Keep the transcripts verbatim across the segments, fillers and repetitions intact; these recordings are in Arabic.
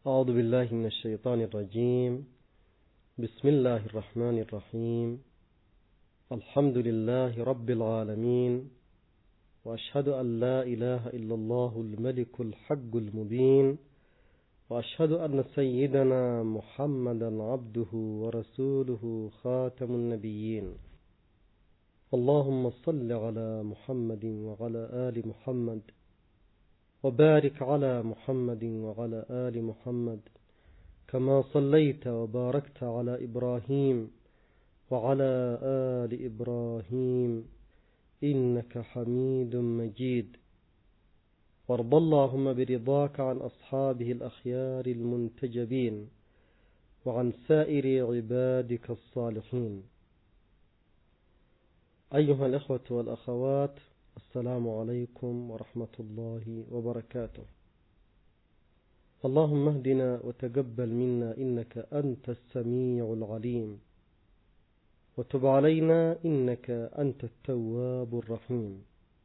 أعوذ بالله من الشيطان الرجيم. بسم الله الرحمن الرحيم. الحمد لله رب العالمين، وأشهد أن لا إله إلا الله الملك الحق المبين، وأشهد أن سيدنا محمدا عبده ورسوله خاتم النبيين. اللهم صل على محمد وعلى آل محمد، وبارك على محمد وعلى آل محمد كما صليت وباركت على إبراهيم وعلى آل إبراهيم إنك حميد مجيد. وارض اللهم برضاك عن أصحابه الأخيار المنتجبين وعن سائر عبادك الصالحين. أيها الإخوة والأخوات، السلام عليكم ورحمة الله وبركاته. اللهم اهدنا وتقبل منا إنك أنت السميع العليم، وتب علينا إنك أنت التواب الرحيم.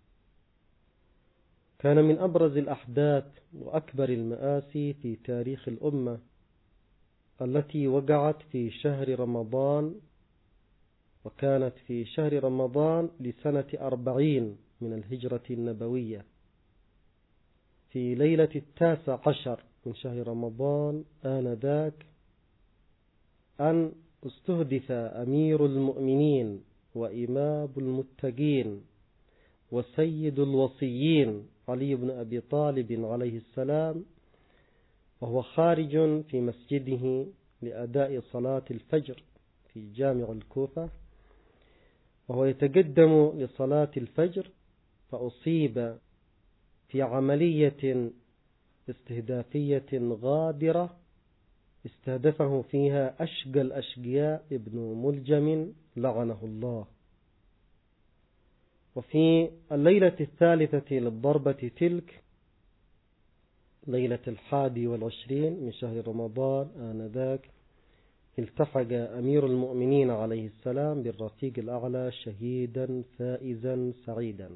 كان من أبرز الأحداث وأكبر المآسي في تاريخ الأمة التي وقعت في شهر رمضان، وكانت في شهر رمضان لسنة أربعين من الهجرة النبوية، في ليلة التاسع عشر من شهر رمضان آنذاك، أن استهدف أمير المؤمنين وإمام المتقين وسيد الوصيين علي بن أبي طالب عليه السلام، وهو خارج في مسجده لأداء صلاة الفجر في جامع الكوفة، وهو يتقدم لصلاة الفجر، فأصيب في عملية استهدافية غادرة استهدفه فيها أشقى الأشقياء ابن ملجم لعنه الله. وفي الليلة الثالثة للضربة تلك، ليلة الحادي والعشرين من شهر رمضان آنذاك، التحق أمير المؤمنين عليه السلام بالرفيق الأعلى شهيدا فائزا سعيدا.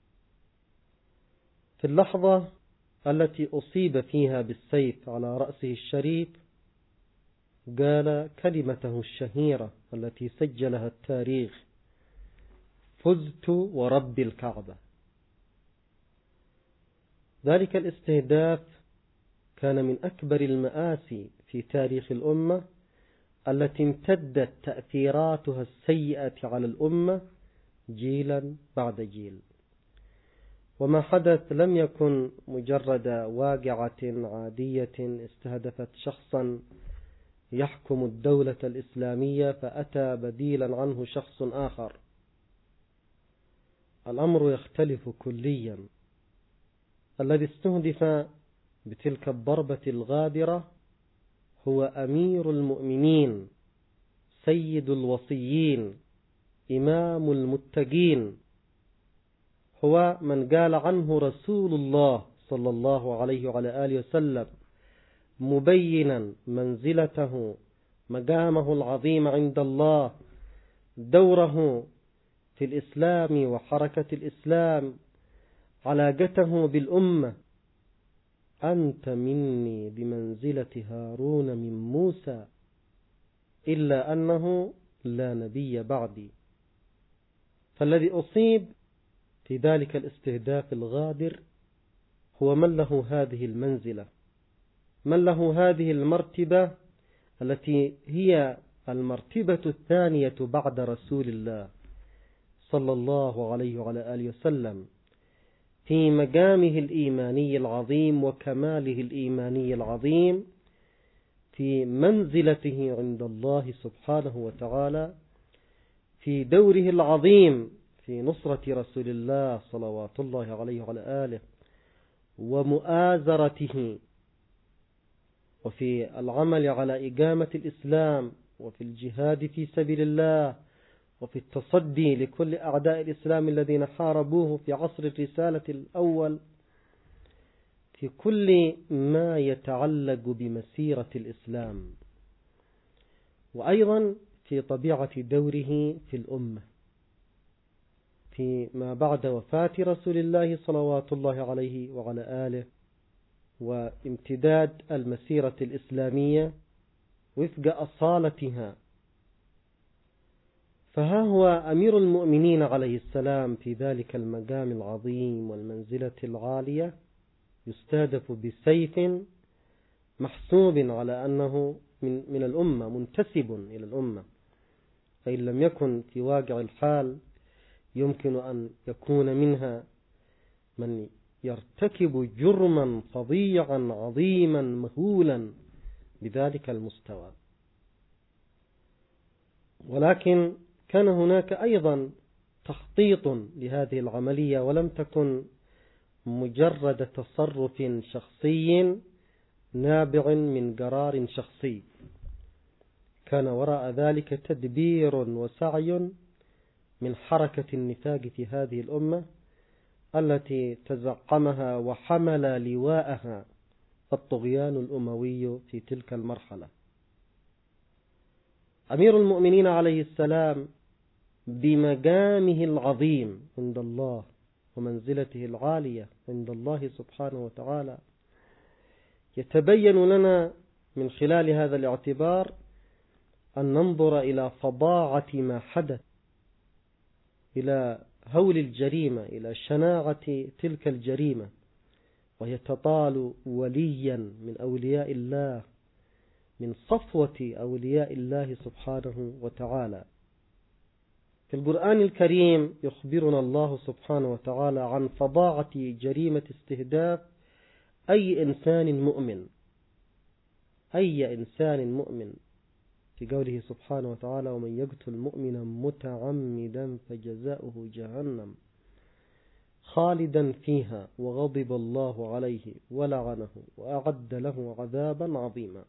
في اللحظة التي أصيب فيها بالسيف على رأسه الشريف، قال كلمته الشهيرة التي سجلها التاريخ: فزت ورب الكعبة. ذلك الاستهداف كان من أكبر المآسي في تاريخ الأمة، التي امتدت تأثيراتها السيئة على الأمة جيلا بعد جيل. وما حدث لم يكن مجرد واقعة عادية استهدفت شخصا يحكم الدولة الإسلامية فأتى بديلا عنه شخص آخر. الأمر يختلف كليا. الذي استهدف بتلك الضربة الغادرة هو أمير المؤمنين، سيد الوصيين، إمام المتقين، هو من قال عنه رسول الله صلى الله عليه وعلى آله وسلم مبينا منزلته، مقامه العظيم عند الله، دوره في الإسلام وحركة الإسلام، علاقته بالأمة: أنت مني بمنزلة هارون من موسى، إلا أنه لا نبي بعدي. فالذي أصيب في ذلك الاستهداف الغادر هو من له هذه المنزلة، من له هذه المرتبة، التي هي المرتبة الثانية بعد رسول الله صلى الله عليه وعلى آله وسلم، في مقامه الإيماني العظيم وكماله الإيماني العظيم، في منزلته عند الله سبحانه وتعالى، في دوره العظيم في نصرة رسول الله صلوات الله عليه وعلى آله ومؤازرته، وفي العمل على إقامة الإسلام، وفي الجهاد في سبيل الله، وفي التصدي لكل أعداء الإسلام الذين حاربوه في عصر الرسالة الأول، في كل ما يتعلق بمسيرة الإسلام، وأيضا في طبيعة دوره في الأمة في ما بعد وفاة رسول الله صلوات الله عليه وعلى آله، وامتداد المسيرة الإسلامية وفق أصالتها. فها هو أمير المؤمنين عليه السلام في ذلك المقام العظيم والمنزلة العالية يستهدف بسيف محسوب على أنه من, من الأمة، منتسب إلى الأمة، فإن لم يكن في واقع الحال يمكن أن يكون منها من يرتكب جرما فظيعا عظيما مهولا بذلك المستوى. ولكن كان هناك أيضا تخطيط لهذه العملية، ولم تكن مجرد تصرف شخصي نابع من قرار شخصي، كان وراء ذلك تدبير وسعي من حركة النفاق في هذه الأمة التي تزعمها وحمل لواءها الطغيان الأموي في تلك المرحلة. أمير المؤمنين عليه السلام بمقامه العظيم عند الله ومنزلته العالية عند الله سبحانه وتعالى يتبين لنا من خلال هذا الاعتبار أن ننظر إلى فظاعة ما حدث، إلى هول الجريمة، إلى شناعة تلك الجريمة، وهي تطال وليا من أولياء الله، من صفوة أولياء الله سبحانه وتعالى. في القرآن الكريم يخبرنا الله سبحانه وتعالى عن فظاعة جريمة استهداف أي إنسان مؤمن، أي إنسان مؤمن، في قوله سبحانه وتعالى: ومن يقتل مؤمنا متعمدا فجزاؤه جهنم خالدا فيها وغضب الله عليه ولعنه وأعد له عذابا عظيما.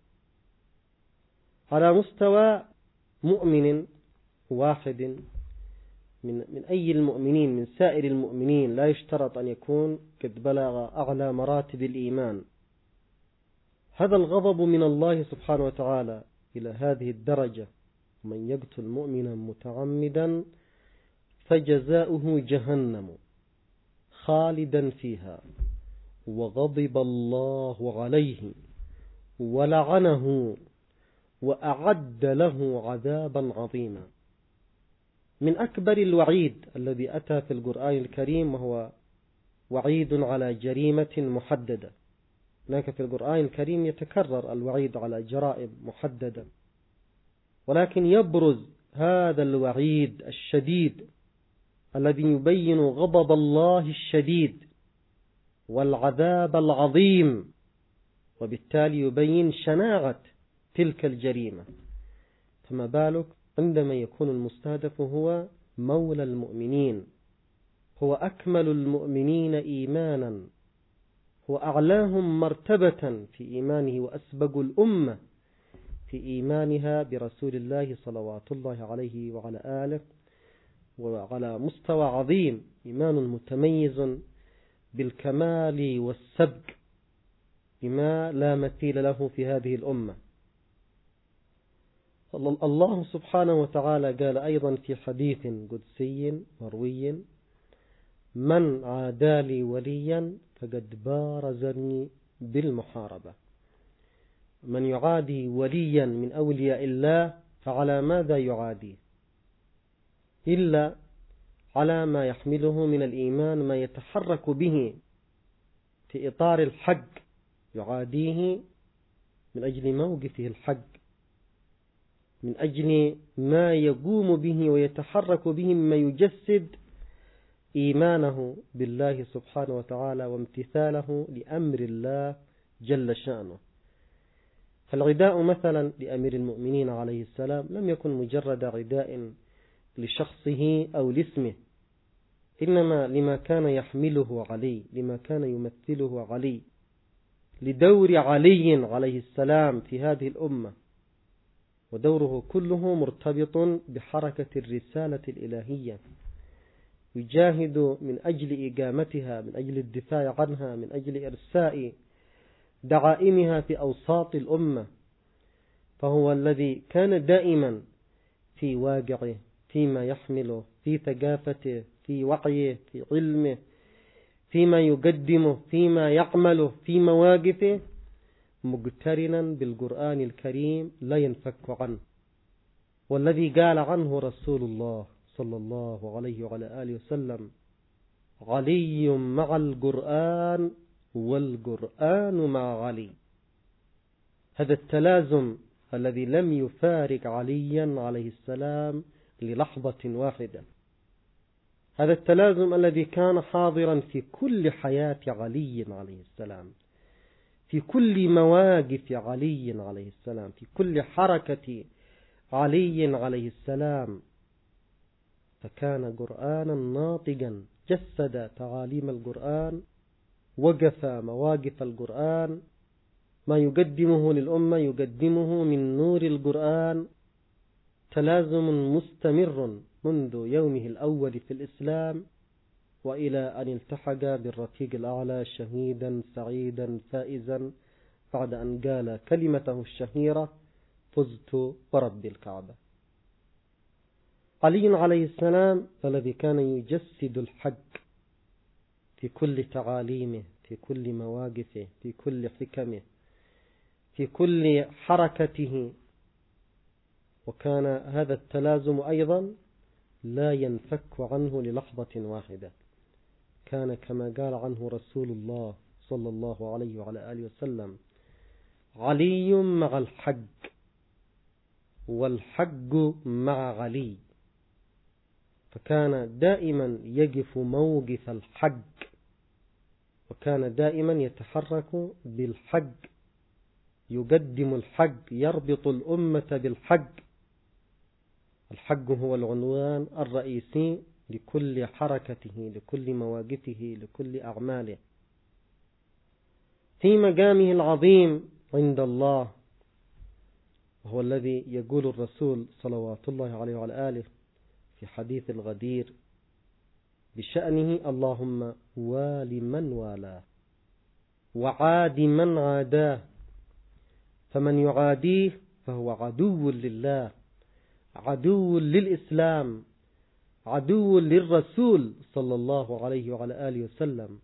على مستوى مؤمن واحد من من أي المؤمنين، من سائر المؤمنين، لا يشترط أن يكون قد بلغ أعلى مراتب الإيمان. هذا الغضب من الله سبحانه وتعالى إلى هذه الدرجة: من يقتل مؤمنا متعمدا فجزاؤه جهنم خالدا فيها وغضب الله عليه ولعنه وأعد له عذابا عظيما. من أكبر الوعيد الذي أتى في القرآن الكريم وهو وعيد على جريمة محددة. هناك في القرآن الكريم يتكرر الوعيد على جرائم محددة، ولكن يبرز هذا الوعيد الشديد الذي يبين غضب الله الشديد والعذاب العظيم، وبالتالي يبين شناعة تلك الجريمة. فما بالك عندما يكون المستهدف هو مولى المؤمنين، هو أكمل المؤمنين إيمانا، هو أعلاهم مرتبة في إيمانه وأسبق الأمة في إيمانها برسول الله صلوات الله عليه وعلى آله، وعلى مستوى عظيم، إيمان متميز بالكمال والسبق بما لا مثيل له في هذه الأمة. الله سبحانه وتعالى قال أيضا في حديث قدسي مروي: من عادى لي وليا فقد بارزني بالمحاربة. من يعادي وليا من أولياء الله فعلى ماذا يعادي؟ إلا على ما يحمله من الإيمان، ما يتحرك به في إطار الحق، يعاديه من أجل موقفه الحق، من أجل ما يقوم به ويتحرك به مما يجسد إيمانه بالله سبحانه وتعالى وامتثاله لأمر الله جل شأنه. فالعداء مثلا لأمير المؤمنين عليه السلام لم يكن مجرد عداء لشخصه أو لاسمه، إنما لما كان يحمله علي، لما كان يمثله علي، لدور علي عليه السلام في هذه الأمة. ودوره كله مرتبط بحركة الرسالة الإلهية، يجاهد من أجل إقامتها، من أجل الدفاع عنها، من أجل إرساء دعائمها في أوساط الأمة. فهو الذي كان دائما في واقعه، فيما يحمله، في ثقافته، في وعيه، في علمه، فيما يقدمه، فيما يعمله، في مواقفه، مقترنا بالقرآن الكريم لا ينفك عنه. والذي قال عنه رسول الله صلى الله عليه وعلى آله وسلم: علي مع القرآن والقرآن مع علي. هذا التلازم الذي لم يفارق عليا عليه السلام للحظة واحدة، هذا التلازم الذي كان حاضرا في كل حياة علي عليه السلام، في كل مواقف علي عليه السلام، في كل حركة علي عليه السلام. فكان قرآنا ناطقا، جسد تعاليم القرآن، وقف مواقف القرآن، ما يقدمه للأمة يقدمه من نور القرآن. تلازم مستمر منذ يومه الأول في الإسلام وإلى أن التحق بالرفيق الأعلى شهيدا سعيدا فائزا بعد أن قال كلمته الشهيرة: فزت ورب الكعبة. علي عليه السلام الذي كان يجسد الحق في كل تعاليمه، في كل مواقفه، في كل حكمه، في كل حركته. وكان هذا التلازم أيضا لا ينفك عنه للحظة واحدة. كان كما قال عنه رسول الله صلى الله عليه وعلى آله وسلم: علي مع الحق والحق مع علي. فكان دائما يقف موقف الحق، وكان دائما يتحرك بالحق، يقدم الحق، يربط الأمة بالحق. الحق هو العنوان الرئيسي لكل حركته، لكل مواقفه، لكل أعماله. في مقامه العظيم عند الله، وهو الذي يقول الرسول صلوات الله عليه وعلى آله في حديث الغدير بشأنه: اللهم وال من والاه وعاد من عاداه، فمن يعاديه فهو عدو لله، عدو للإسلام، عدو للرسول صلى الله عليه وعلى آله وسلم.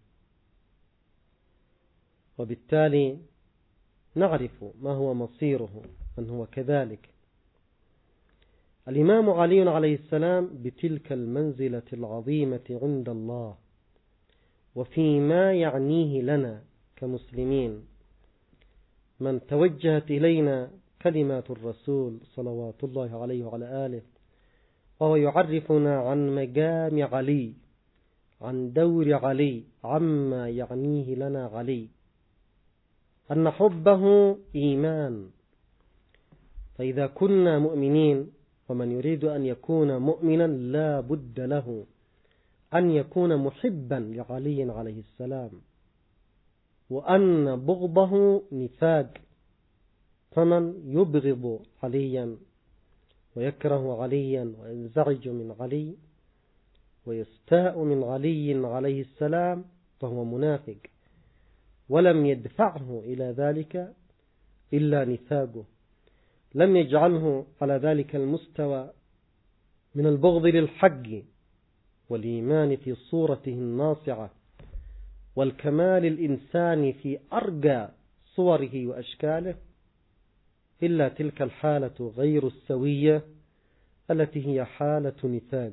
وبالتالي نعرف ما هو مصيره من هو كذلك. الإمام علي عليه السلام بتلك المنزلة العظيمة عند الله، وفيما يعنيه لنا كمسلمين، من توجهت إلينا كلمات الرسول صلوات الله عليه وعلى آله، وهو يعرفنا عن مقام علي، عن دور علي، عما يعنيه لنا علي، أن حبه إيمان. فإذا كنا مؤمنين، ومن يريد أن يكون مؤمنا لا بد له أن يكون محبا لعلي عليه السلام، وأن بغضه نفاق. فمن يبغض عليا ويكره عليا وينزعج من علي ويستاء من علي عليه السلام فهو منافق، ولم يدفعه إلى ذلك إلا نفاقه، لم يجعله على ذلك المستوى من البغض للحق والإيمان في صورته الناصعة والكمال الإنساني في أرقى صوره وأشكاله، إلا تلك الحالة غير السوية التي هي حالة نفاق.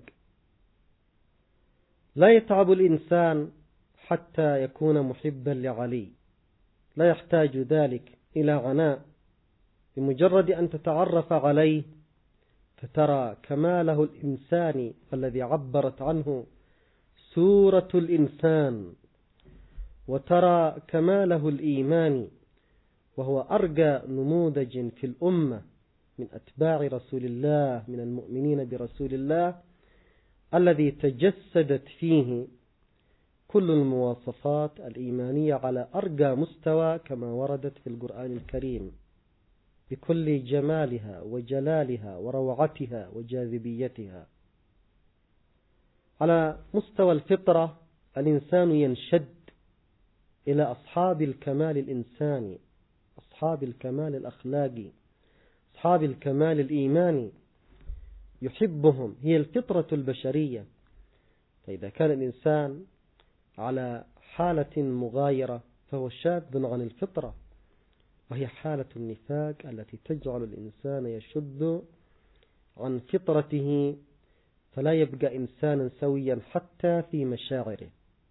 لا يتعب الإنسان حتى يكون محبا لعلي، لا يحتاج ذلك إلى عناء. بمجرد أن تتعرف عليه فترى كماله الإنساني الذي عبرت عنه سورة الإنسان، وترى كماله الإيماني، وهو أرجى نموذج في الأمة من أتباع رسول الله، من المؤمنين برسول الله، الذي تجسدت فيه كل المواصفات الإيمانية على أرجى مستوى كما وردت في القرآن الكريم، بكل جمالها وجلالها وروعتها وجاذبيتها. على مستوى الفطرة الإنسان ينشد إلى أصحاب الكمال الإنساني، أصحاب الكمال الأخلاقي، أصحاب الكمال الإيماني، يحبهم، هي الفطرة البشرية. فإذا كان الإنسان على حالة مغايرة فهو شاذ عن الفطرة، وهي حالة النفاق التي تجعل الإنسان يشد عن فطرته فلا يبقى إنسانا سويا حتى في مشاعره.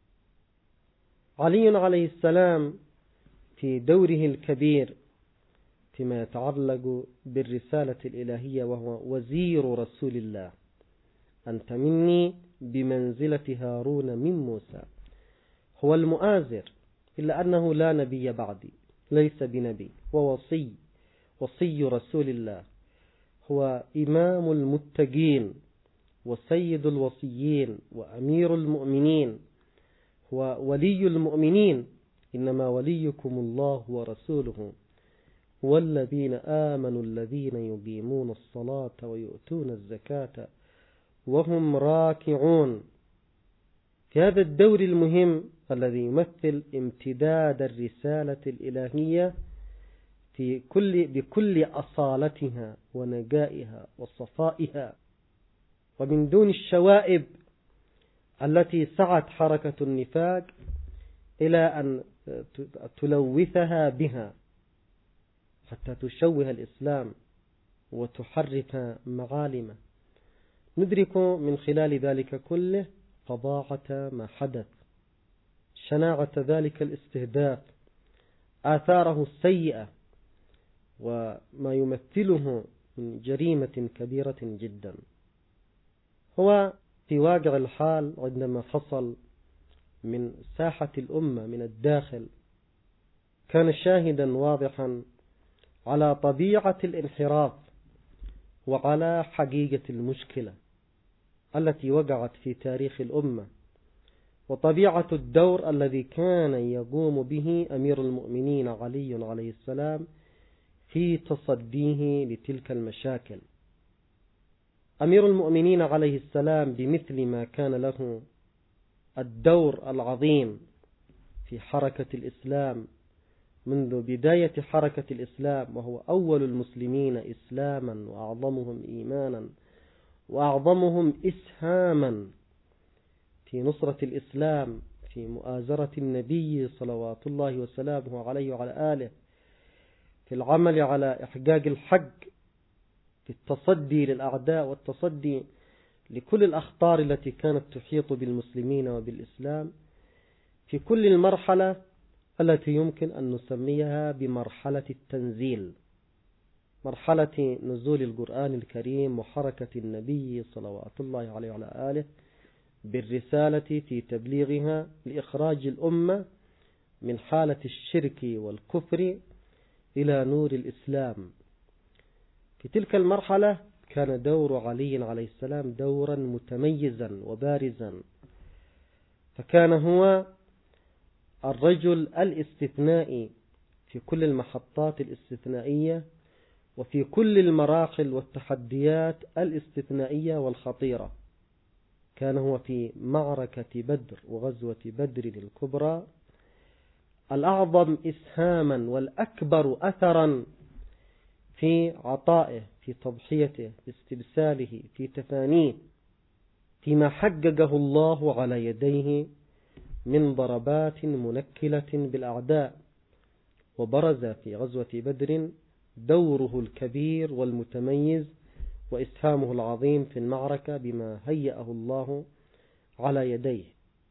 علي عليه السلام في دوره الكبير فيما يتعلق بالرسالة الإلهية وهو وزير رسول الله، أنت مني بمنزلة هارون من موسى، هو المؤازر، إلا أنه لا نبي بعدي، ليس بنبي، ووصي وصي رسول الله، هو إمام المتقين وسيد الوصيين وأمير المؤمنين، هو ولي المؤمنين، إنما وليكم الله ورسوله والذين آمنوا الذين يقيمون الصلاة ويؤتون الزكاة وهم راكعون. في هذا الدور المهم الذي يمثل امتداد الرسالة الإلهية في كل بكل أصالتها ونقائها وصفائها، ومن دون الشوائب التي سعت حركة النفاق إلى أن تلوثها بها حتى تشوه الإسلام وتحرف معالمه. ندرك من خلال ذلك كله فظاعة ما حدث، شناعة ذلك الاستهداف، آثاره السيئة، وما يمثله من جريمة كبيرة جدا. هو في واقع الحال عندما فصل من ساحة الأمة من الداخل كان شاهدا واضحا على طبيعة الانحراف وعلى حقيقة المشكلة التي وقعت في تاريخ الأمة، وطبيعة الدور الذي كان يقوم به أمير المؤمنين علي عليه السلام في تصديه لتلك المشاكل. أمير المؤمنين عليه السلام بمثل ما كان له الدور العظيم في حركة الإسلام منذ بداية حركة الإسلام، وهو أول المسلمين إسلاما وأعظمهم إيمانا وأعظمهم إسهاما في نصرة الإسلام، في مؤازرة النبي صلوات الله وسلامه عليه وعلى آله، في العمل على إحقاق الحق، في التصدي للأعداء والتصدي لكل الأخطار التي كانت تحيط بالمسلمين وبالإسلام، في كل المرحلة التي يمكن أن نسميها بمرحلة التنزيل، مرحلة نزول القرآن الكريم وحركة النبي صلوات الله عليه وعلى آله بالرسالة في تبليغها لإخراج الأمة من حالة الشرك والكفر إلى نور الإسلام. في تلك المرحلة كان دور علي عليه السلام دورا متميزا وبارزا، فكان هو الرجل الاستثنائي في كل المحطات الاستثنائية وفي كل المراحل والتحديات الاستثنائية والخطيرة. كان هو في معركة بدر وغزوة بدر الكبرى الأعظم إسهاما والأكبر أثرا في عطائه، في تضحيته، في استبساله، في تفانيه، فيما حققه الله على يديه من ضربات منكلة بالأعداء. وبرز في غزوة بدر دوره الكبير والمتميز وإسهامه العظيم في المعركة بما هيأه الله على يديه.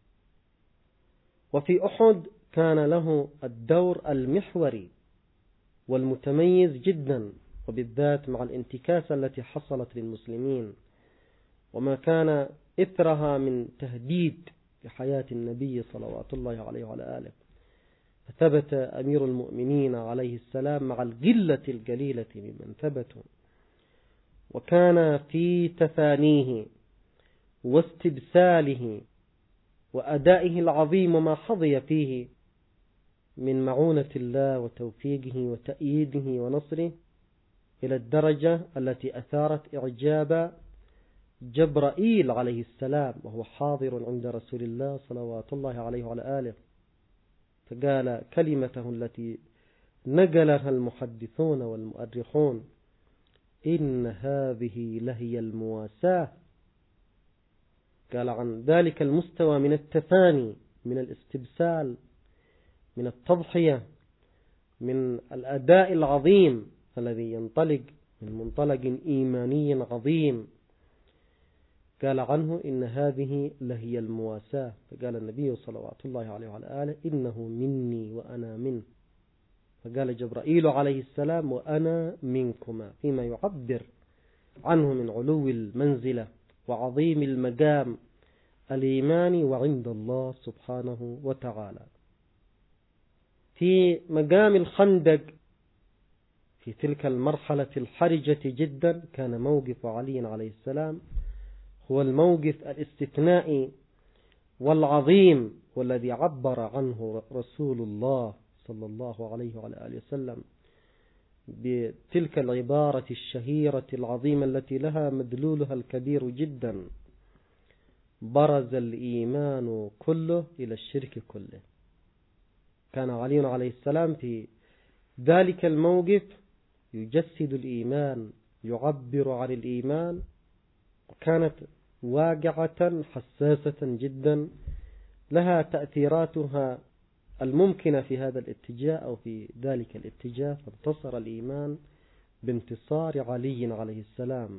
وفي أحد كان له الدور المحوري والمتميز جدا، وبالذات مع الانتكاسة التي حصلت للمسلمين وما كان إثرها من تهديد لحياة النبي صلوات الله عليه وعلى آله. فثبت أمير المؤمنين عليه السلام مع القلة القليلة ممن ثبتوا، وكان في تفانيه واستبساله وأدائه العظيم وما حظي فيه من معونة الله وتوفيقه وتأييده ونصره إلى الدرجة التي أثارت إعجاب جبرائيل عليه السلام وهو حاضر عند رسول الله صلوات الله عليه وعلى آله، فقال كلمته التي نقلها المحدثون والمؤرخون: إن هذه لهي المواساة. قال عن ذلك المستوى من التفاني من الاستبسال، من التضحية، من الأداء العظيم الذي ينطلق من منطلق إيماني عظيم. قال عنه إن هذه لهي المواساة، فقال النبي صلوات الله عليه وعلى آله إنه مني وأنا منه، فقال جبرائيل عليه السلام وأنا منكما، فيما يعبر عنه من علو المنزلة وعظيم المقام الإيماني وعند الله سبحانه وتعالى. في مقام الخندق في تلك المرحلة الحرجة جدا كان موقف علي عليه السلام هو الموقف الاستثنائي والعظيم، والذي عبر عنه رسول الله صلى الله عليه وعلى آله وسلم بتلك العبارة الشهيرة العظيمة التي لها مدلولها الكبير جدا: برز الإيمان كله إلى الشرك كله. كان علي عليه السلام في ذلك الموقف يجسد الإيمان، يعبر عن الإيمان، وكانت واقعة حساسة جدا لها تأثيراتها الممكنة في هذا الاتجاه أو في ذلك الاتجاه، فانتصر الإيمان بانتصار علي عليه السلام.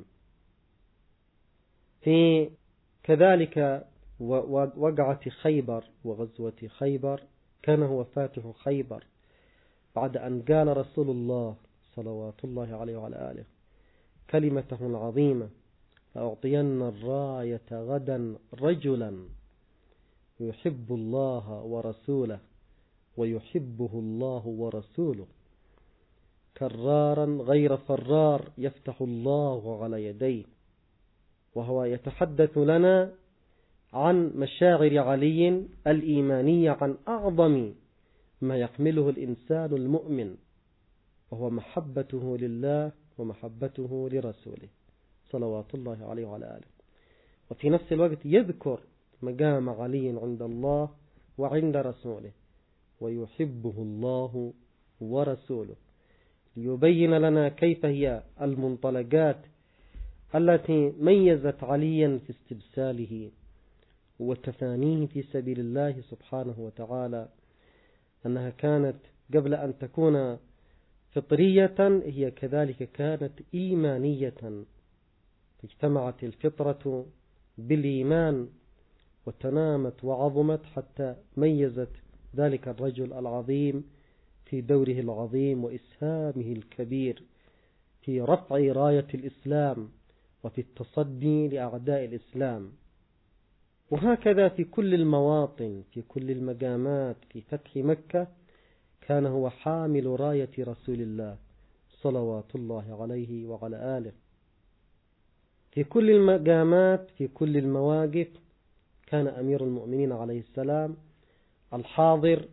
في كذلك وقعة خيبر وغزوة خيبر كان هو فاتح خيبر بعد أن قال رسول الله صلوات الله عليه وعلى آله كلمته العظيمة: فأعطين الراية غدا رجلا يحب الله ورسوله ويحبه الله ورسوله، كرارا غير فرار يفتح الله على يديه. وهو يتحدث لنا عن مشاعر علي الإيمانية، عن أعظم ما يحمله الإنسان المؤمن، وهو محبته لله ومحبته لرسوله صلوات الله عليه وعلى آله. وفي نفس الوقت يذكر مقام علي عند الله وعند رسوله: ويحبه الله ورسوله، ليبين لنا كيف هي المنطلقات التي ميزت عليا في استبساله وتفانيه في سبيل الله سبحانه وتعالى، أنها كانت قبل أن تكون فطرية هي كذلك كانت إيمانية، اجتمعت الفطرة بالإيمان وتنامت وعظمت حتى ميزت ذلك الرجل العظيم في دوره العظيم وإسهامه الكبير في رفع راية الإسلام وفي التصدي لأعداء الإسلام. وهكذا في كل المواطن، في كل المقامات، في فتح مكة كان هو حامل راية رسول الله صلوات الله عليه وعلى آله. في كل المقامات، في كل المواقف، كان أمير المؤمنين عليه السلام الحاضر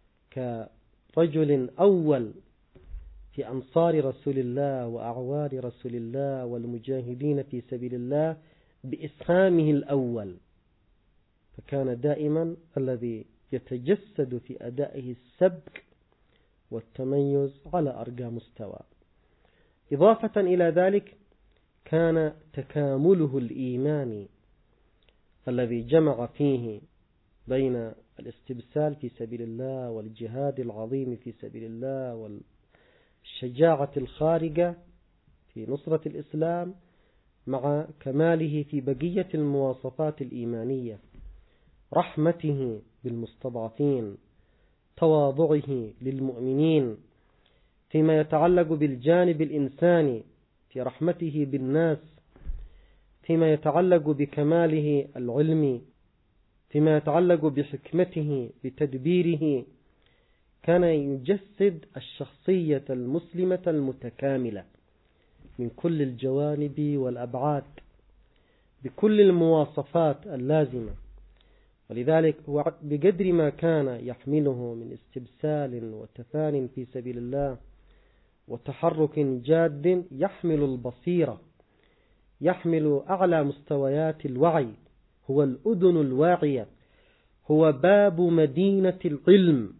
كرجل أول في أنصار رسول الله وأعوان رسول الله والمجاهدين في سبيل الله بإسهامه الأول، فكان دائما الذي يتجسد في أدائه السبك والتميز على أرقى مستوى. إضافة إلى ذلك كان تكامله الإيماني الذي جمع فيه بين الاستبسال في سبيل الله والجهاد العظيم في سبيل الله والشجاعة الخارجة في نصرة الإسلام مع كماله في بقية المواصفات الإيمانية: رحمته بالمستضعفين، تواضعه للمؤمنين، فيما يتعلق بالجانب الإنساني في رحمته بالناس، فيما يتعلق بكماله العلمي، فيما يتعلق بحكمته بتدبيره. كان يجسد الشخصية المسلمة المتكاملة من كل الجوانب والأبعاد بكل المواصفات اللازمة. ولذلك هو بقدر ما كان يحمله من استبسال وتفان في سبيل الله وتحرك جاد يحمل البصيرة، يحمل أعلى مستويات الوعي، هو الأذن الواعية، هو باب مدينة العلم،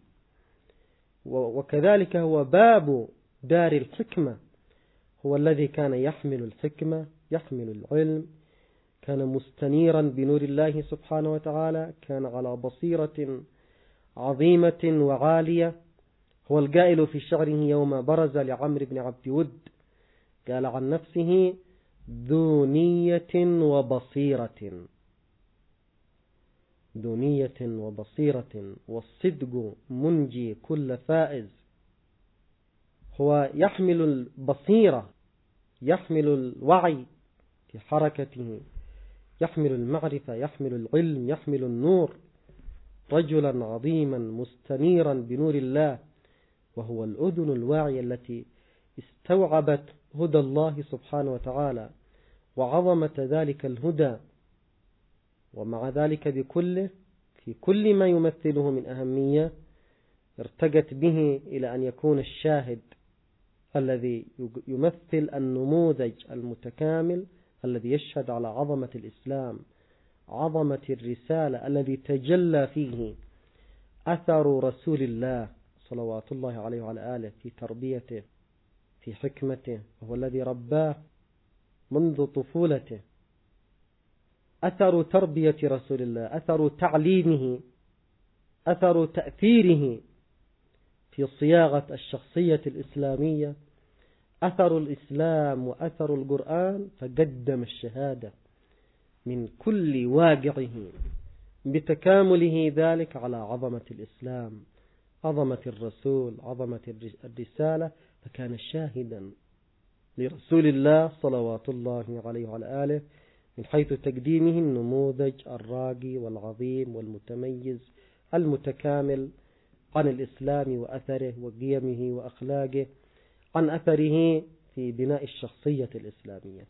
وكذلك هو باب دار الحكمة، هو الذي كان يحمل الحكمة، يحمل العلم، كان مستنيرا بنور الله سبحانه وتعالى، كان على بصيرة عظيمة وعالية. هو القائل في شعره يوم برز لعمرو بن عبد ود قال عن نفسه: ذو نية وبصيرة، ذو نية وبصيرة، والصدق منجي كل فائز. هو يحمل البصيرة، يحمل الوعي في حركته، يحمل المعرفة، يحمل العلم، يحمل النور، رجلا عظيما مستنيرا بنور الله، وهو الأذن الواعية التي استوعبت هدى الله سبحانه وتعالى وعظمة ذلك الهدى، ومع ذلك بكله في كل ما يمثله من أهمية ارتقت به إلى أن يكون الشاهد الذي يمثل النموذج المتكامل الذي يشهد على عظمة الإسلام، عظمة الرسالة، الذي تجلى فيه أثر رسول الله صلوات الله عليه وعلى آله في تربيته، في حكمته، وهو الذي رباه منذ طفولته. أثر تربية رسول الله، أثر تعليمه، أثر تأثيره في صياغة الشخصية الإسلامية، أثر الإسلام وأثر القرآن، فقدم الشهادة من كل واقعه بتكامله ذلك على عظمة الإسلام، عظمة الرسول، عظمة الرسالة، فكان شاهدا لرسول الله صلوات الله عليه وعلى آله من حيث تقديمه النموذج الراقي والعظيم والمتميز المتكامل عن الإسلام وأثره وقيمه وأخلاقه، عن أثره في بناء الشخصية الإسلامية.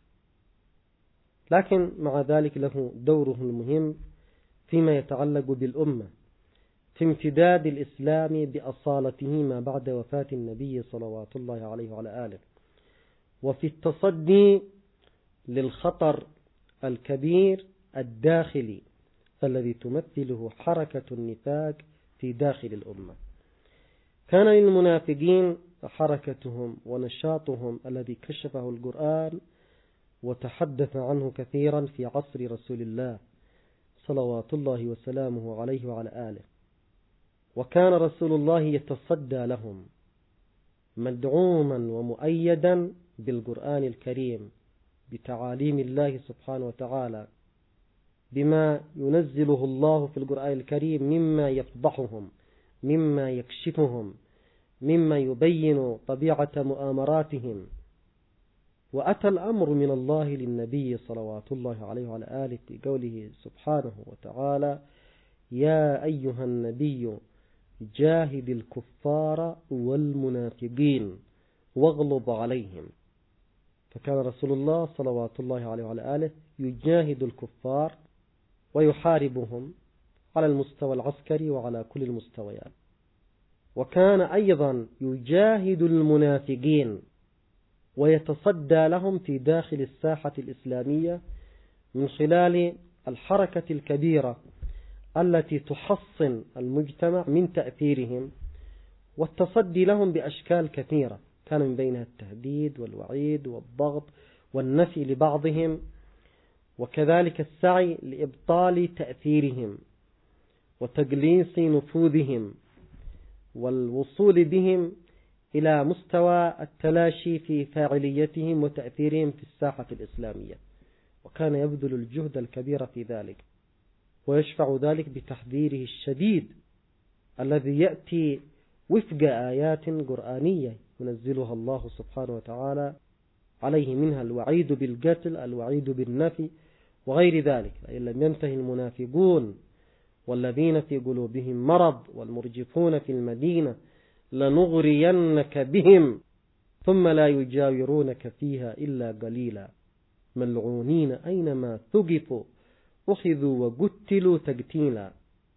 لكن مع ذلك له دوره المهم فيما يتعلق بالأمة في امتداد الإسلام بأصالته ما بعد وفاة النبي صلوات الله عليه وعلى آله، وفي التصدي للخطر الكبير الداخلي الذي تمثله حركة النفاق في داخل الأمة. كان للمنافقين حركتهم ونشاطهم الذي كشفه القرآن وتحدث عنه كثيرا في عصر رسول الله صلوات الله وسلامه عليه وعلى آله، وكان رسول الله يتصدى لهم مدعوما ومؤيدا بالقرآن الكريم، بتعاليم الله سبحانه وتعالى، بما ينزله الله في القرآن الكريم مما يفضحهم، مما يكشفهم، مما يبين طبيعة مؤامراتهم. وأتى الأمر من الله للنبي صلوات الله عليه وعلى آله في قوله سبحانه وتعالى: يا أيها النبي جاهد الكفار والمنافقين واغلظ عليهم. فكان رسول الله صلوات الله عليه وعلى آله يجاهد الكفار ويحاربهم على المستوى العسكري وعلى كل المستويات، وكان أيضا يجاهد المنافقين ويتصدى لهم في داخل الساحة الإسلامية من خلال الحركة الكبيرة التي تحصن المجتمع من تأثيرهم، والتصدي لهم بأشكال كثيرة، كان من بينها التهديد والوعيد والضغط والنفي لبعضهم، وكذلك السعي لإبطال تأثيرهم وتقليص نفوذهم والوصول بهم إلى مستوى التلاشي في فاعليتهم وتأثيرهم في الساحة الإسلامية. وكان يبذل الجهد الكبير في ذلك، ويشفع ذلك بتحذيره الشديد الذي يأتي وفق آيات قرآنية ينزلها الله سبحانه وتعالى عليه، منها الوعيد بالقتل، الوعيد بالنفي وغير ذلك. إن لم ينتهي المنافقون والذين في قلوبهم مرض والمرجفون في المدينة لنغرينك بهم ثم لا يجاورونك فيها إلا قليلا ملعونين أينما ثقفوا أخذوا وقتلوا تقتيلا.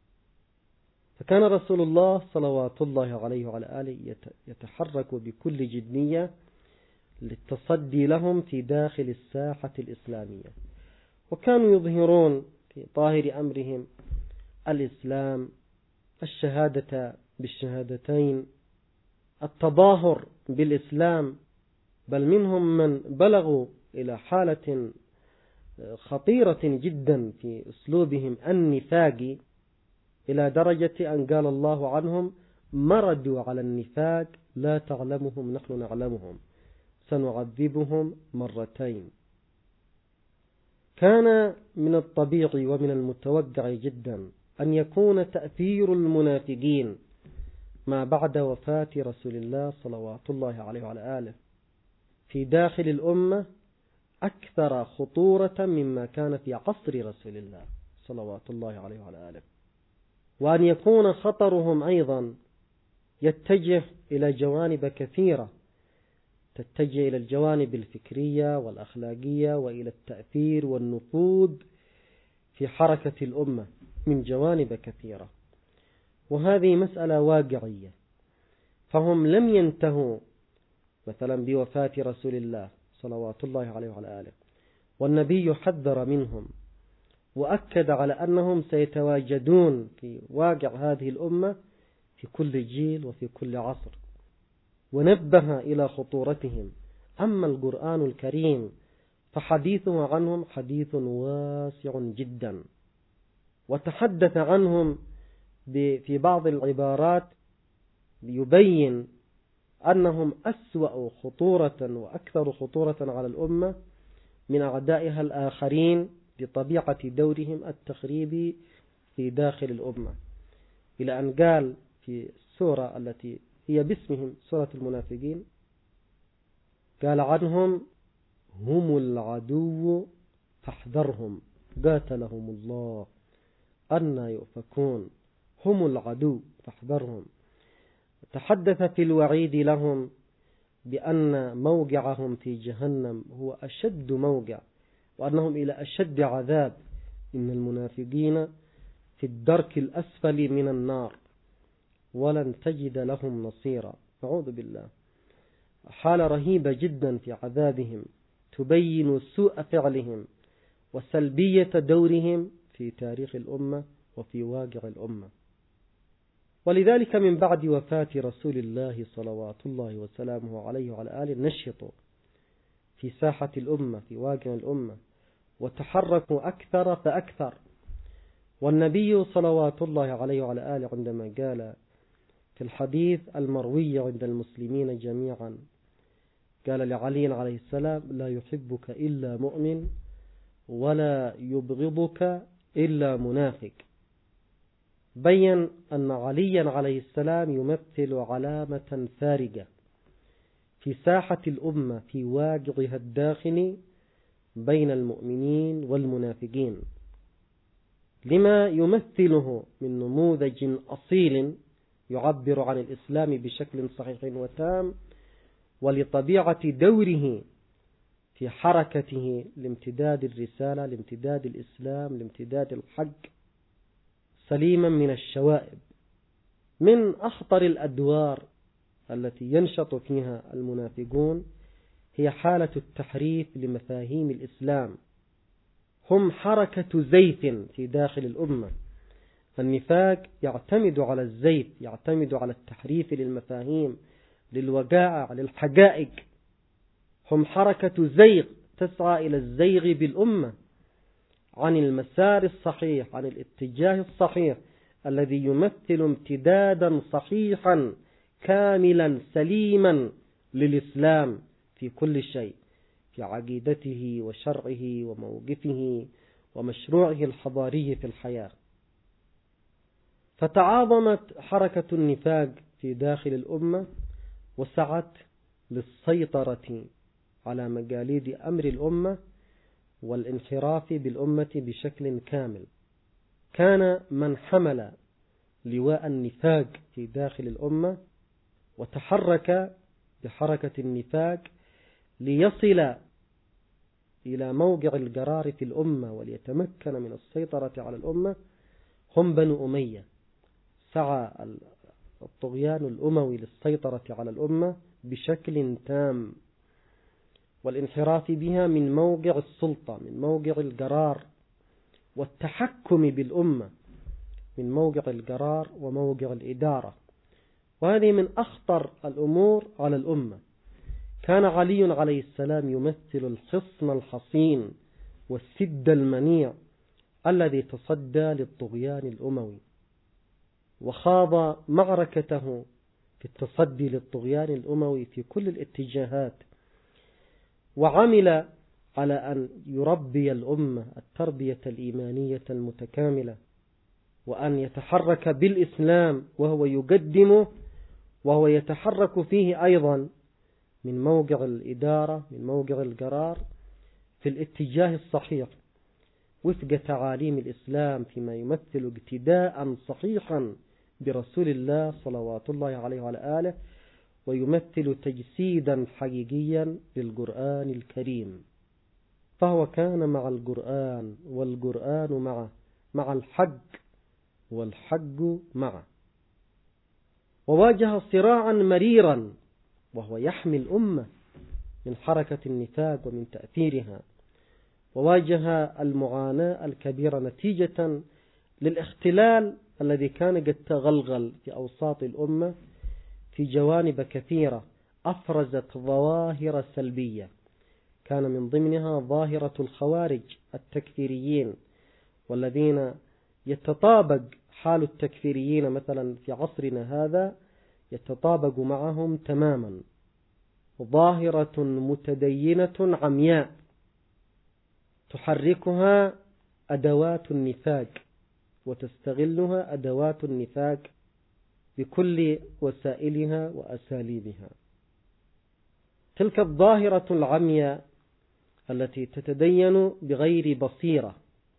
فكان رسول الله صلوات الله عليه وعلى آله يتحرك بكل جدية للتصدي لهم في داخل الساحة الإسلامية، وكانوا يظهرون في ظاهر أمرهم الإسلام، الشهادة بالشهادتين، التظاهر بالإسلام، بل منهم من بلغوا إلى حالة خطيرة جدا في أسلوبهم النفاقي، إلى درجة أن قال الله عنهم: مردوا على النفاق لا تعلمهم نحن نعلمهم سنعذبهم مرتين. كان من الطبيعي ومن المتوقع جدا أن يكون تأثير المنافقين ما بعد وفاة رسول الله صلوات الله عليه وعلى آله في داخل الأمة أكثر خطورة مما كان في عصر رسول الله صلوات الله عليه وعلى آله، وأن يكون خطرهم أيضا يتجه إلى جوانب كثيرة، تتجه إلى الجوانب الفكرية والأخلاقية وإلى التأثير والنفوذ في حركة الأمة من جوانب كثيرة. وهذه مسألة واقعية، فهم لم ينتهوا مثلا بوفاة رسول الله صلوات الله عليه وعلى آله، والنبي حذر منهم وأكد على أنهم سيتواجدون في واقع هذه الأمة في كل جيل وفي كل عصر، ونبه إلى خطورتهم. أما القرآن الكريم فحديثه عنهم حديث واسع جدا، وتحدث عنهم في بعض العبارات يبين أنهم أسوأ خطورة وأكثر خطورة على الأمة من أعدائها الآخرين بطبيعة دورهم التخريبي في داخل الأمة، إلى أن قال في السورة التي هي باسمهم سورة المنافقين، قال عنهم: هم العدو فاحذرهم قاتلهم الله أنى يؤفكون. هم العدو فاحذرهم. تحدث في الوعيد لهم بأن موقعهم في جهنم هو أشد موقع، وأنهم إلى أشد عذاب. إن المنافقين في الدرك الأسفل من النار ولن تجد لهم نصيرا. أعوذ بالله. حالة رهيبة جدا في عذابهم تبين سوء فعلهم وسلبية دورهم في تاريخ الأمة وفي واقع الأمة. ولذلك من بعد وفاة رسول الله صلوات الله وسلامه عليه وعلى آله نشطوا في ساحة الأمة في واقع الأمة وتحركوا أكثر فأكثر. والنبي صلوات الله عليه وعلى آله عندما قال في الحديث المروي عند المسلمين جميعا، قال لعلي عليه السلام: لا يحبك إلا مؤمن ولا يبغضك إلا منافق. بين أن عليا عليه السلام يمثل علامة فارقة في ساحة الأمة في واقعها الداخلي بين المؤمنين والمنافقين، لما يمثله من نموذج أصيل يعبر عن الإسلام بشكل صحيح وتام، ولطبيعة دوره في حركته لامتداد الرسالة، لامتداد الإسلام، لامتداد الحق سليما من الشوائب. من أخطر الأدوار التي ينشط فيها المنافقون هي حالة التحريف لمفاهيم الإسلام. هم حركة زيف في داخل الأمة. النفاق يعتمد على الزيف، يعتمد على التحريف للمفاهيم، للوقائع، للحقائق. هم حركة زيغ تسعى إلى الزيغ بالأمة عن المسار الصحيح، عن الاتجاه الصحيح الذي يمثل امتدادا صحيحا كاملا سليما للإسلام في كل شيء، في عقيدته وشرعه وموقفه ومشروعه الحضاري في الحياة. فتعاظمت حركة النفاق في داخل الأمة وسعت للسيطرة على مقاليد أمر الأمة والانحراف بالأمة بشكل كامل. كان من حمل لواء النفاق في داخل الأمة وتحرك بحركة النفاق ليصل إلى موقع القرار في الأمة وليتمكن من السيطرة على الأمة هم بنو أمية. سعى الطغيان الأموي للسيطرة على الأمة بشكل تام والانحراف بها من موقع السلطة، من موقع القرار، والتحكم بالأمة من موقع القرار وموقع الإدارة. وهذه من أخطر الأمور على الأمة. كان علي عليه السلام يمثل الحصن الحصين والسد المنيع الذي تصدى للطغيان الأموي، وخاض معركته في التصدي للطغيان الأموي في كل الاتجاهات، وعمل على أن يربي الأمة التربية الإيمانية المتكاملة، وأن يتحرك بالإسلام وهو يقدمه وهو يتحرك فيه أيضا من موقع الإدارة، من موقع القرار، في الاتجاه الصحيح وفق تعاليم الإسلام، فيما يمثل اقتداء صحيحا برسول الله صلوات الله عليه وعلى آله، ويمثل تجسيدا حقيقيا للقرآن الكريم. فهو كان مع القرآن والقرآن معه، مع الحق والحق معه، وواجه صراعا مريرا وهو يحمي الأمة من حركة النفاق ومن تأثيرها، وواجه المعاناة الكبيرة نتيجة للاختلال الذي كان قد تغلغل في أوساط الأمة في جوانب كثيرة أفرزت ظواهر سلبية، كان من ضمنها ظاهرة الخوارج التكفيريين، والذين يتطابق حال التكفيريين مثلا في عصرنا هذا يتطابق معهم تماما، ظاهرة متدينة عمياء تحركها أدوات النفاق وتستغلها أدوات النفاق بكل وسائلها وأساليبها. تلك الظاهرة العمياء التي تتدين بغير بصيرة،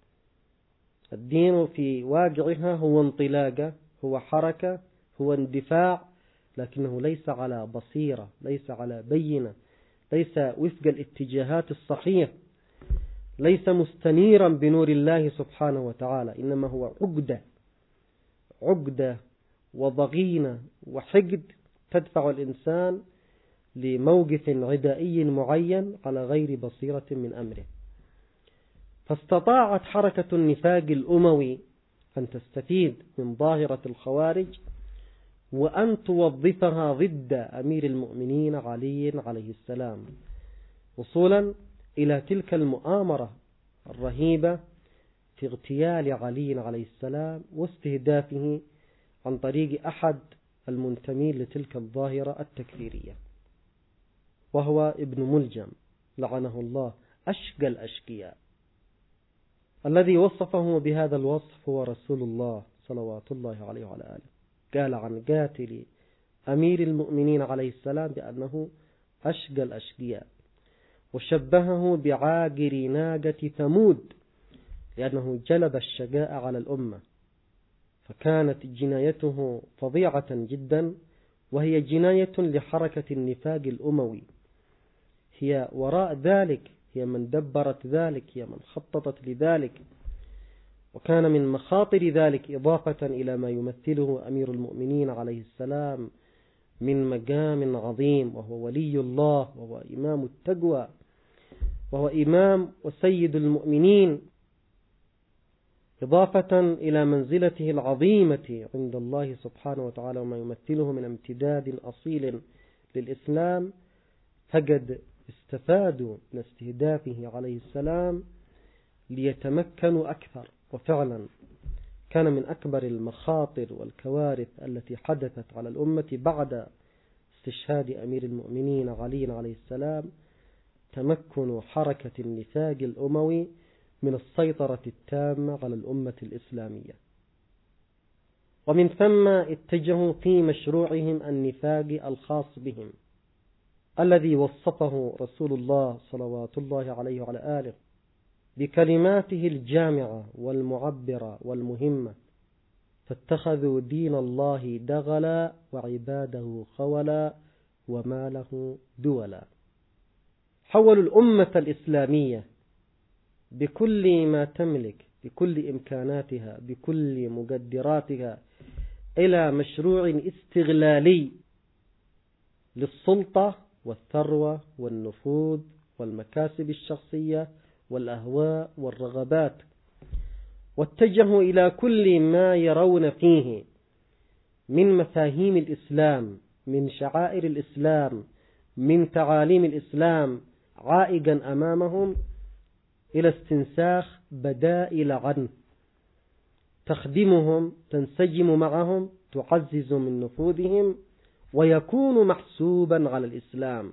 الدين في واقعها هو انطلاقة، هو حركة، هو اندفاع، لكنه ليس على بصيرة، ليس على بينة، ليس وفق الاتجاهات الصحيح، ليس مستنيرا بنور الله سبحانه وتعالى، إنما هو عقدة عقدة وضغينة وحقد تدفع الإنسان لموقف عدائي معين على غير بصيرة من أمره. فاستطاعت حركة النفاق الأموي أن تستفيد من ظاهرة الخوارج وأن توظفها ضد أمير المؤمنين علي عليه السلام، وصولا إلى تلك المؤامرة الرهيبة في اغتيال علي عليه السلام واستهدافه عن طريق أحد المنتمين لتلك الظاهرة التكفيرية، وهو ابن ملجم لعنه الله، أشقى الأشقياء. الذي وصفه بهذا الوصف هو رسول الله صلوات الله عليه وعلى آله، قال عن قاتل أمير المؤمنين عليه السلام بأنه أشقى الأشقياء، وشبهه بعاقر ناقة ثمود لأنه جلب الشقاء على الأمة، فكانت جنايته فظيعة جدا، وهي جناية لحركة النفاق الأموي، هي وراء ذلك، هي من دبرت ذلك، هي من خططت لذلك، وكان من مخاطر ذلك إضافة إلى ما يمثله أمير المؤمنين عليه السلام من مقام عظيم، وهو ولي الله، وهو إمام التقوى، وهو إمام وسيد المؤمنين، إضافة إلى منزلته العظيمة عند الله سبحانه وتعالى وما يمثله من امتداد أصيل للإسلام، فقد استفادوا من استهدافه عليه السلام ليتمكنوا أكثر. وفعلا كان من أكبر المخاطر والكوارث التي حدثت على الأمة بعد استشهاد أمير المؤمنين علي عليه السلام تمكن حركة النفاق الأموي من السيطرة التامة على الأمة الإسلامية، ومن ثم اتجهوا في مشروعهم النفاق الخاص بهم الذي وصفه رسول الله صلوات الله عليه وعلى آله بكلماته الجامعة والمعبرة والمهمة، فاتخذوا دين الله دغلا وعباده خولا وماله دولا. حولوا الأمة الإسلامية بكل ما تملك، بكل إمكاناتها، بكل مقدراتها، إلى مشروع استغلالي للسلطة والثروة والنفوذ والمكاسب الشخصية والأهواء والرغبات، واتجهوا إلى كل ما يرون فيه من مفاهيم الإسلام، من شعائر الإسلام، من تعاليم الإسلام عائقا أمامهم، إلى استنساخ بدائل عنه تخدمهم، تنسجم معهم، تعزز من نفوذهم، ويكون محسوبا على الإسلام.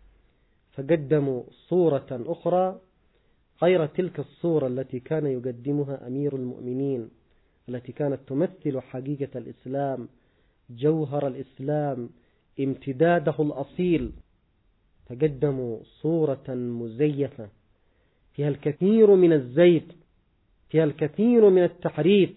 فقدموا صورة أخرى غير تلك الصورة التي كان يقدمها أمير المؤمنين، التي كانت تمثل حقيقة الإسلام، جوهر الإسلام، امتداده الأصيل. فقدموا صورة مزيفة فيها الكثير من الزيف، فيها الكثير من التحريف،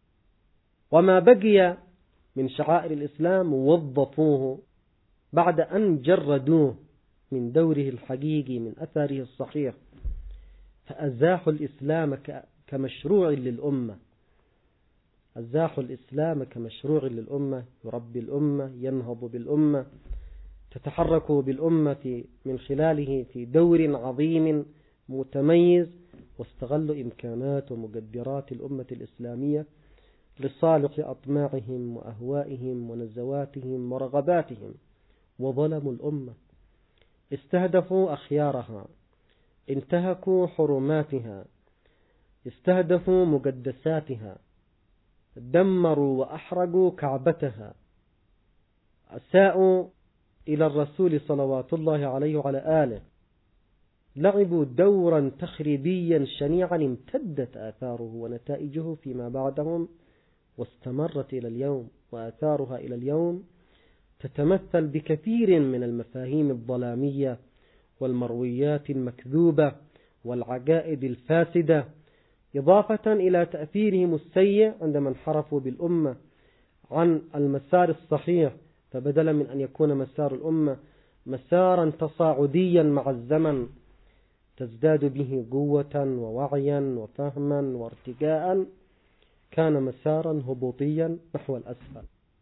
وما بقي من شعائر الإسلام وظفوه بعد أن جردوه من دوره الحقيقي، من أثره الصحيح، فأزاحوا الإسلام كمشروع للأمة، أزاحوا الإسلام كمشروع للأمة، يربي الأمة، ينهض بالأمة، تتحرك بالأمة من خلاله في دور عظيم متميز، واستغلوا إمكانات ومقدرات الأمة الإسلامية لصالح أطماعهم وأهوائهم ونزواتهم ورغباتهم، وظلموا الأمة، استهدفوا أخيارها، انتهكوا حرماتها، استهدفوا مقدساتها، دمروا وأحرقوا كعبتها، أساءوا إلى الرسول صلوات الله عليه وعلى آله، لعبوا دورا تخريبيا شنيعا امتدت آثاره ونتائجه فيما بعدهم واستمرت إلى اليوم، وآثارها إلى اليوم تتمثل بكثير من المفاهيم الظلامية والمرويات المكذوبة والعقائد الفاسدة، إضافة إلى تأثيرهم السيء عندما انحرفوا بالأمة عن المسار الصحيح، فبدلا من أن يكون مسار الأمة مسارا تصاعديا مع الزمن تزداد به قوة ووعيا وفهما وارتقاء، كان مسارا هبوطيا نحو الأسفل.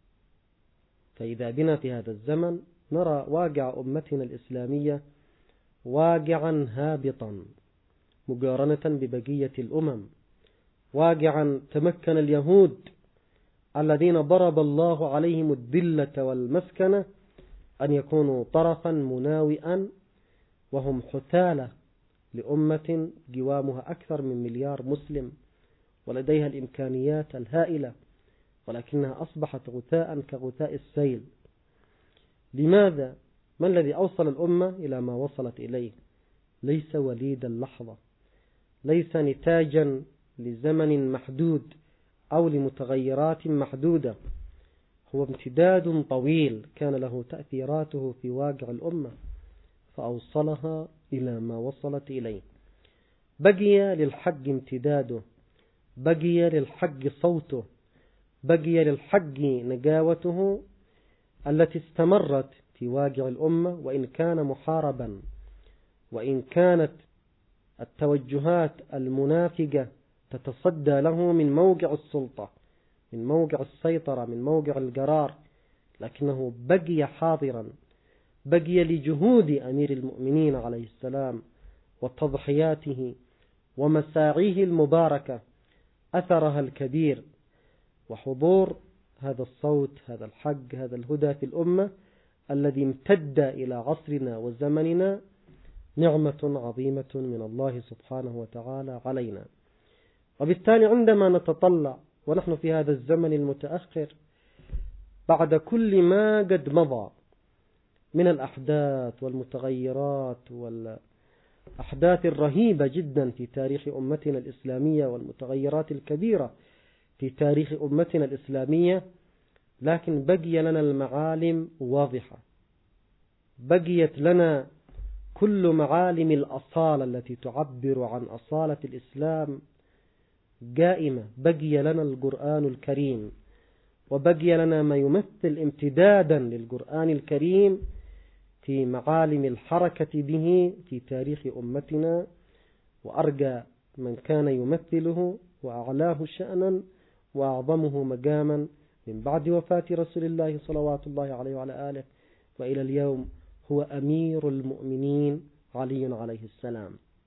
فإذا بنا في هذا الزمن نرى واقع أمتنا الإسلامية واقعا هابطا مقارنة ببقية الأمم، واقعا تمكن اليهود الذين ضرب الله عليهم الذلة والمسكنة أن يكونوا طرفا مناوئا، وهم حثالة لأمة قوامها أكثر من مليار مسلم ولديها الإمكانيات الهائلة، ولكنها أصبحت غثاء كغثاء السيل. لماذا؟ ما الذي أوصل الأمة إلى ما وصلت إليه؟ ليس وليد اللحظة، ليس نتاجا لزمن محدود أو لمتغيرات محدودة، هو امتداد طويل كان له تأثيراته في واقع الأمة فأوصلها إلى ما وصلت إليه. بقي للحق امتداده، بقي للحق صوته، بقي للحق نجاوته التي استمرت في واقع الأمة، وإن كان محاربا، وإن كانت التوجهات المنافقة تتصدى له من موقع السلطة، من موقع السيطرة، من موقع القرار، لكنه بقي حاضرا، بقي لجهود أمير المؤمنين عليه السلام وتضحياته ومساعيه المباركة أثرها الكبير، وحضور هذا الصوت، هذا الحق، هذا الهدى في الأمة الذي امتد إلى عصرنا وزمننا نعمة عظيمة من الله سبحانه وتعالى علينا. وبالتالي عندما نتطلع ونحن في هذا الزمن المتأخر بعد كل ما قد مضى من الأحداث والمتغيرات والأحداث الرهيبة جدا في تاريخ أمتنا الإسلامية والمتغيرات الكبيرة في تاريخ أمتنا الإسلامية، لكن بقي لنا المعالم واضحة، بقيت لنا كل معالم الأصالة التي تعبر عن أصالة الإسلام قائمة. بقي لنا القرآن الكريم، وبقي لنا ما يمثل امتدادا للقرآن الكريم في معالم الحركة به في تاريخ أمتنا، وأرجى من كان يمثله وأعلاه شأنا وأعظمه مقاما من بعد وفاة رسول الله صلوات الله عليه وعلى آله وإلى اليوم هو أمير المؤمنين علي عليه السلام.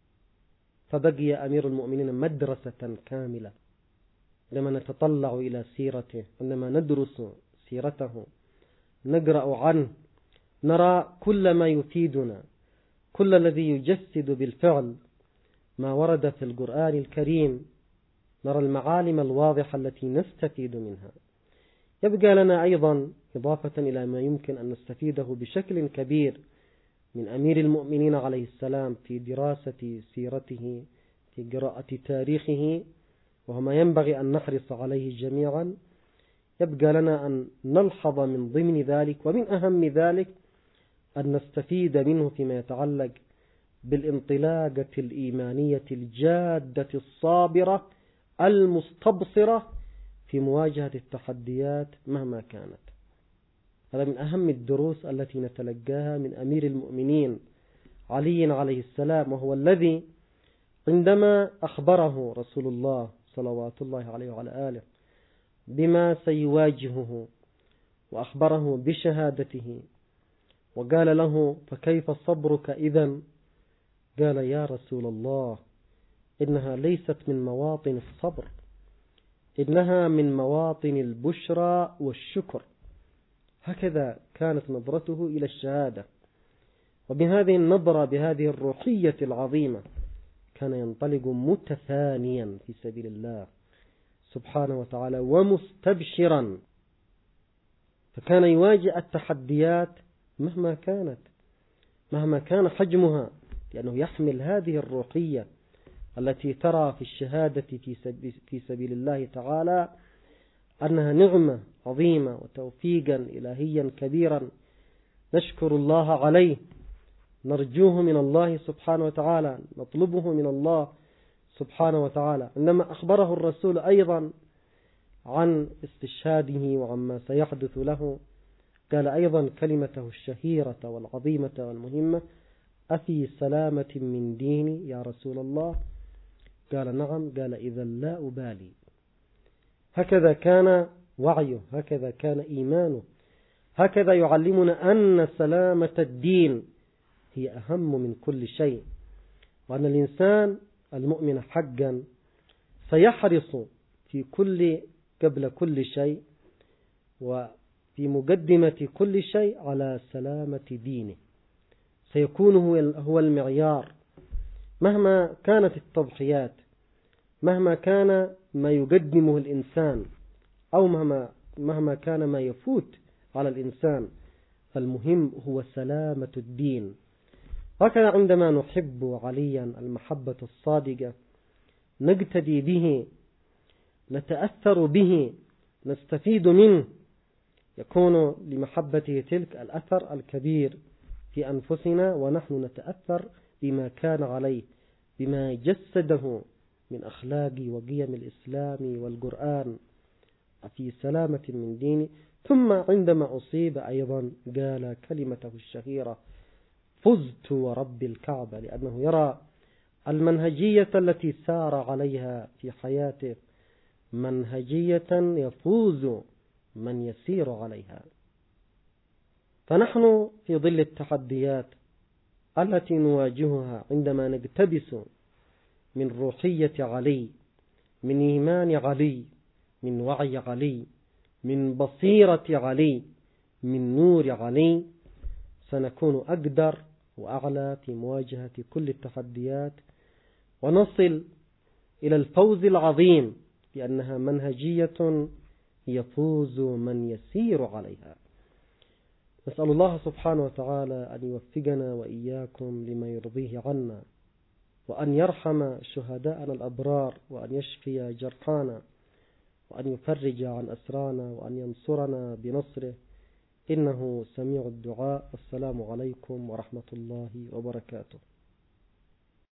فبقي أمير المؤمنين مدرسة كاملة. لما نتطلع إلى سيرته، عندما ندرس سيرته، نقرأ عنه، نرى كل ما يفيدنا، كل الذي يجسد بالفعل ما ورد في القرآن الكريم نرى المعالم الواضحة التي نستفيد منها. يبقى لنا أيضا إضافة إلى ما يمكن أن نستفيده بشكل كبير من أمير المؤمنين عليه السلام في دراسة سيرته، في قراءة تاريخه، وهو ما ينبغي أن نحرص عليه جميعا. يبقى لنا أن نلحظ من ضمن ذلك ومن أهم ذلك أن نستفيد منه فيما يتعلق بالانطلاقة الإيمانية الجادة الصابرة المستبصرة في مواجهة التحديات مهما كانت. هذا من أهم الدروس التي نتلقاها من أمير المؤمنين علي عليه السلام، وهو الذي عندما أخبره رسول الله صلوات الله عليه وعلى آله بما سيواجهه وأخبره بشهادته وقال له فكيف صبرك إذن؟ قال يا رسول الله إنها ليست من مواطن الصبر، إنها من مواطن البشرى والشكر. هكذا كانت نظرته إلى الشهادة، وبهذه النظرة بهذه الروحية العظيمة كان ينطلق متثانيا في سبيل الله سبحانه وتعالى ومستبشرا، فكان يواجه التحديات مهما كانت، مهما كان حجمها، لأنه يحمل هذه الروحية التي ترى في الشهادة في سبيل الله تعالى أنها نعمة عظيمة وتوفيقا إلهيا كبيرا نشكر الله عليه، نرجوه من الله سبحانه وتعالى، نطلبه من الله سبحانه وتعالى. عندما أخبره الرسول أيضا عن استشهاده وعما سيحدث له قال أيضا كلمته الشهيرة والعظيمة والمهمة أفي سلامة من ديني يا رسول الله؟ قال نعم. قال إذا لا أبالي. هكذا كان وعيه، هكذا كان إيمانه، هكذا يعلمنا أن سلامة الدين هي أهم من كل شيء، وأن الإنسان المؤمن حقا سيحرص في كل قبل كل شيء وفي مقدمة كل شيء على سلامة دينه، سيكون هو المعيار مهما كانت التضحيات، مهما كان ما يقدمه الإنسان، أو مهما مهما كان ما يفوت على الإنسان، المهم هو سلامة الدين. هكذا عندما نحب عليا المحبة الصادقة نقتدي به، نتأثر به، نستفيد منه، يكون لمحبته تلك الأثر الكبير في أنفسنا، ونحن نتأثر بما كان عليه، بما جسده من أخلاق وقيم الإسلام والقرآن في سلامة من ديني. ثم عندما أصيب أيضا قال كلمته الشهيرة فزت ورب الكعبة، لأنه يرى المنهجية التي سار عليها في حياته منهجية يفوز من يسير عليها. فنحن في ظل التحديات التي نواجهها عندما نقتبس من روحية علي، من إيمان علي، من وعي علي، من بصيرة علي، من نور علي، سنكون أقدر وأعلى في مواجهة كل التحديات، ونصل إلى الفوز العظيم لأنها منهجية يفوز من يسير عليها. نسأل الله سبحانه وتعالى أن يوفقنا وإياكم لما يرضيه عنا، وأن يرحم شهداءنا الأبرار، وأن يشفي جرحانا، وأن يفرج عن أسرانا، وأن ينصرنا بنصره، إنه سميع الدعاء. والسلام عليكم ورحمة الله وبركاته.